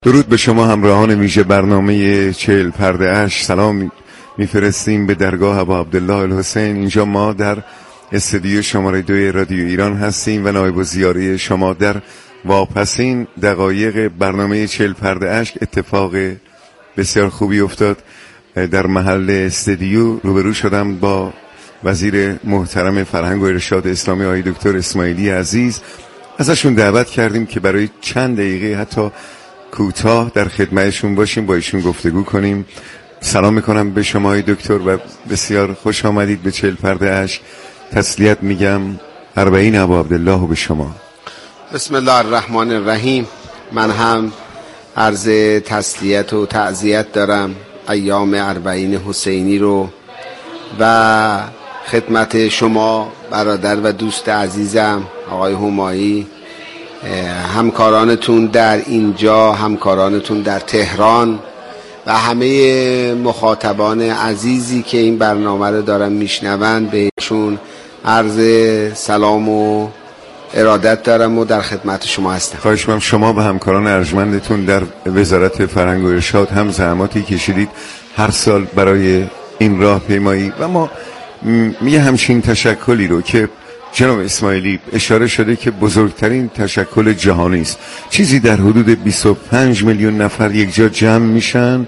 درود به شما همراهان ویژه برنامه 40 پرده اش. سلام میفرستیم به درگاه ابا عبدالله الحسین. اینجا ما در استودیو شماره 2 رادیو ایران هستیم و نایب الزیاره شما در واپسین دقایق برنامه 40 پرده اش. اتفاق بسیار خوبی افتاد. در محل استودیو روبرو شدم با وزیر محترم فرهنگ و ارشاد اسلامی آقای دکتر اسماعیلی عزیز. ازشون دعوت کردیم که برای چند دقیقه حتی کوتاه در خدمتشون باشیم، با ایشون گفتگو کنیم. سلام میکنم به شما ای دکتر و بسیار خوش آمدید به 40 پرده اش. تسلیت میگم 40 ابا عبدالله به شما. بسم الله الرحمن الرحیم. من هم عرض تسلیت و تعزیت دارم ایام 40 حسینی رو و خدمت شما برادر و دوست عزیزم آقای همایی، همکارانتون در اینجا، همکارانتون در تهران و همه مخاطبان عزیزی که این برنامه رو دارن میشنون، بهشون عرض سلام و ارادت دارم و در خدمت شما هستم. خواهش می‌کنم شما و همکاران ارجمندتون در وزارت فرهنگ و ارشاد هم زحماتی کشیدید هر سال برای این راهپیمایی و ما یه همچین تشکلی رو که جناب اسماعیلی اشاره شده که بزرگترین تشکل جهانی است، چیزی در حدود 25 میلیون نفر یک جا جمع میشن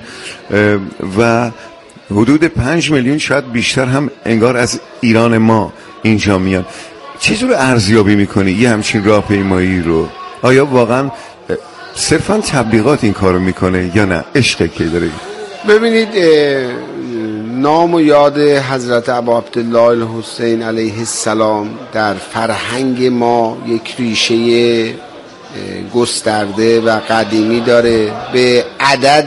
و حدود 5 میلیون شاید بیشتر هم انگار از ایران ما اینجا میان. چیزی رو ارزیابی میکنی یه همچین راهپیمایی رو؟ آیا واقعا صرفا تبلیغات این کارو میکنه یا نه عشق که داره؟ ببینید، نام و یاد حضرت ابا عبدالله الحسین علیه السلام در فرهنگ ما یک ریشه گسترده و قدیمی داره به عدد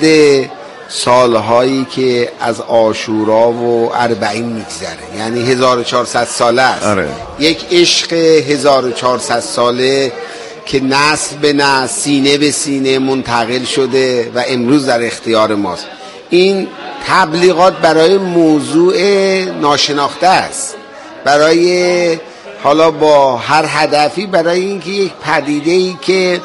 سالهایی که از عاشورا و 40 میگذره، یعنی 1400 ساله است. آره. یک عشق 1400 ساله که نسل به نسل، سینه به سینه منتقل شده و امروز در اختیار ماست. این تبلیغات برای موضوع ناشناخته است، برای حالا با هر هدفی، برای اینکه یک پدیده‌ای که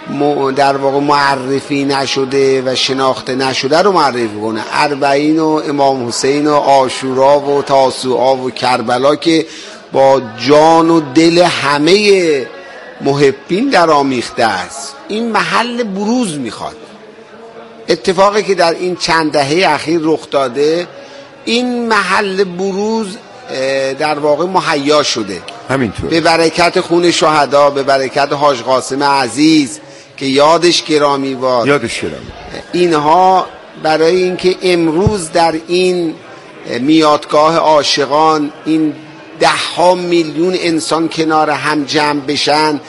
در واقع معرفی نشده و شناخته نشده رو معرفی کنه. 40 و امام حسین و عاشورا و تاسوعا و کربلا که با جان و دل همه محبین در آمیخته است. این محل بروز میخواد. اتفاقی که در این چند دهه اخیر رخ داده، این محل بروز در واقع مهیا شده. همینطور به برکت خون شهدا، به برکت حاج قاسم عزیز که یادش گرامی باد. یادش گرامی. اینها برای اینکه امروز در این میادگاه عاشقان این 10 میلیون انسان کنار هم جمع بشن،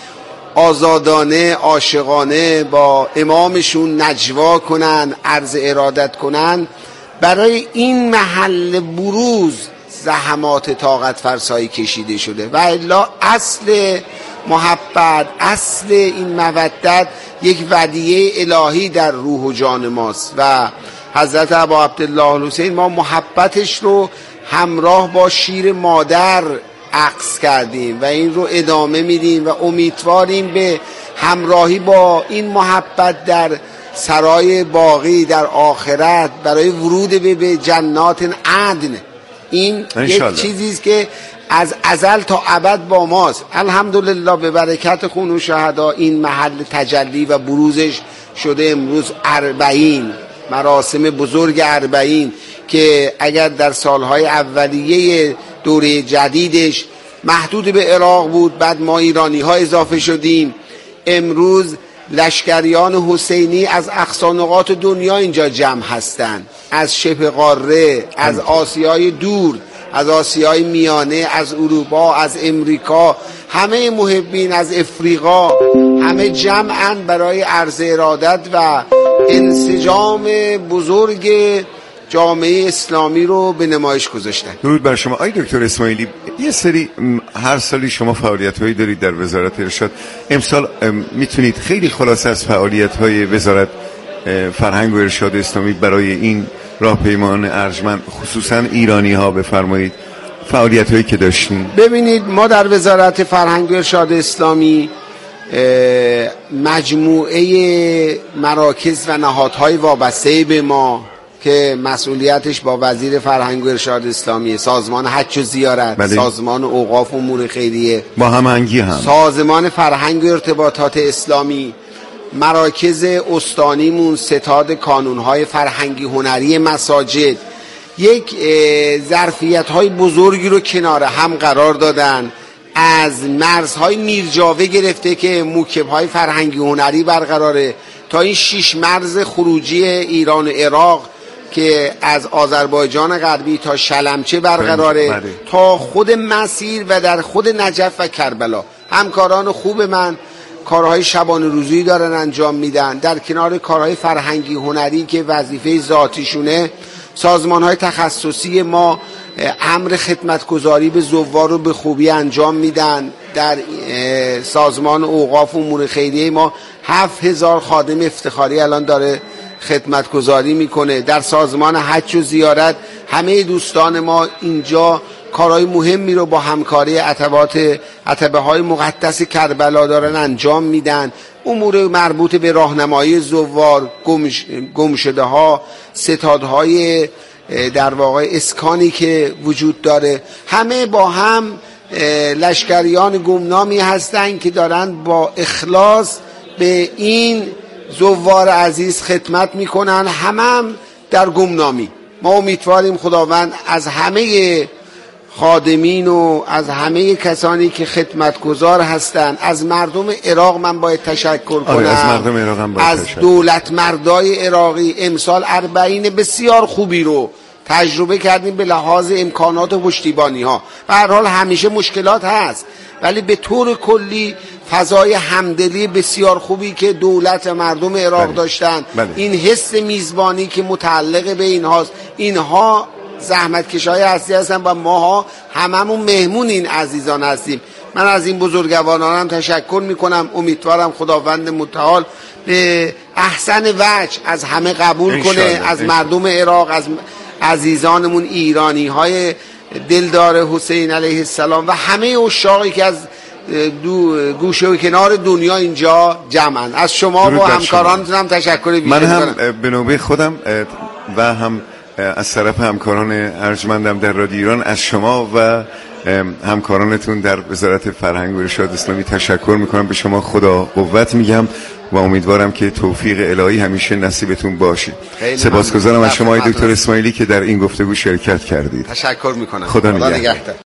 آزادانه عاشقانه با امامشون نجوا کنن، عرض ارادت کنن، برای این محل بروز زحمات طاقت فرسایی کشیده شده. و الا اصل محبت، اصل این مودت یک ودیعه الهی در روح و جان ماست و حضرت ابا عبدالله الحسین ما محبتش رو همراه با شیر مادر عکس کردیم و این رو ادامه میدیم و امیدواریم به همراهی با این محبت در سرای باقی در آخرت برای ورود به جنات عدن. این یک چیزیست که از ازل تا ابد با ماست. الحمدلله به برکت خون و شهدا این محل تجلی و بروزش شده. امروز 40 مراسم بزرگ 40 که اگر در سالهای اولیه دوره جدیدش محدود به عراق بود، بعد ما ایرانی ها اضافه شدیم. امروز لشکریان حسینی از اقصی نقاط دنیا اینجا جمع هستند، از شبه قاره، از آسیای دور، از آسیای میانه، از اروپا، از امریکا، همه محبین از افریقا، همه جمعن برای عرض ارادت و انسجام بزرگ جامعه اسلامی رو به نمایش گذاشتن. درود بر شما آقای دکتر اسماعیلی. یه سری هر سالی شما فعالیت‌هایی دارید در وزارت ارشاد. امسال میتونید خیلی خلاصه از فعالیت‌های وزارت فرهنگ و ارشاد اسلامی برای این راهپیمایان ارجمند خصوصا ایرانی‌ها بفرمایید فعالیت‌هایی که داشتین؟ ببینید، ما در وزارت فرهنگ و ارشاد اسلامی مجموعه مراکز و نهادهای وابسته به ما که مسئولیتش با وزیر فرهنگ و ارشاد اسلامی، سازمان حج و زیارت، سازمان اوقاف و امور خیریه، با هماهنگی هم سازمان فرهنگ و ارتباطات اسلامی، مراکز استانیمون، ستاد کانونهای فرهنگی هنری مساجد، یک ظرفیت‌های بزرگی رو کنار هم قرار دادن. از مرزهای میرجاوه گرفته که موکب‌های فرهنگی هنری برقراره تا این 6 مرز خروجی ایران و عراق که از آذربایجان غربی تا شلمچه برقراره، تا خود مسیر و در خود نجف و کربلا. همکاران خوب من کارهای شبانه روزی دارن انجام میدن. در کنار کارهای فرهنگی هنری که وظیفه ذاتیشونه، سازمان‌های تخصصی ما امر خدمتگزاری به زوار رو به خوبی انجام میدن. در سازمان اوقاف و امور خیریه ما 7000 خادم افتخاری الان داره خدمتگزاری میکنه. در سازمان حج و زیارت همه دوستان ما اینجا کارهای مهمی رو با همکاری عتبه های مقدس کربلا دارن انجام میدن. امور مربوط به راهنمایی زوار، گمشده ها، ستادهای در واقع اسکانی که وجود داره، همه با هم لشکریان گمنامی هستند که دارن با اخلاص به این زوار عزیز خدمت میکنن، هم در گمنامی. ما امیدواریم خداوند از همه خادمین و از همه کسانی که خدمتگزار هستند، از مردم عراق من باید تشکر کنم. از مردم عراق هم باید از دولت مردای عراقی امسال 40 بسیار خوبی رو تجربه کردیم به لحاظ امکانات و پشتیبانی ها. به هر حال همیشه مشکلات هست، ولی به طور کلی فضای همدلی بسیار خوبی که دولت و مردم عراق داشتن، این حس میزبانی که متعلق به اینهاست. اینها زحمتکشای اصلی هستن و ماها هممون مهمون این عزیزان هستیم. من از این بزرگوارانم تشکر میکنم. امیدوارم خداوند متعال به احسن وجه از همه قبول کنه، از مردم عراق، از عزیزانمون ایرانی های دلدار حسین علیه السلام و همه عشاقی که از گوشه و کنار دنیا اینجا جمعن. از شما و همکارانتونم تشکر ویژه من هم به نوبه خودم و هم از طرف همکاران ارجمندم در رادیو ایران از شما و همکارانتون در وزارت فرهنگ و ارشاد اسلامی تشکر میکنم. به شما خدا قوت میگم و امیدوارم که توفیق الهی همیشه نصیبتون باشه. سپاسگزارم از شما دکتر اسماعیلی که در این گفتگو شرکت کردید. تشکر میکنم. خدا نگهدار.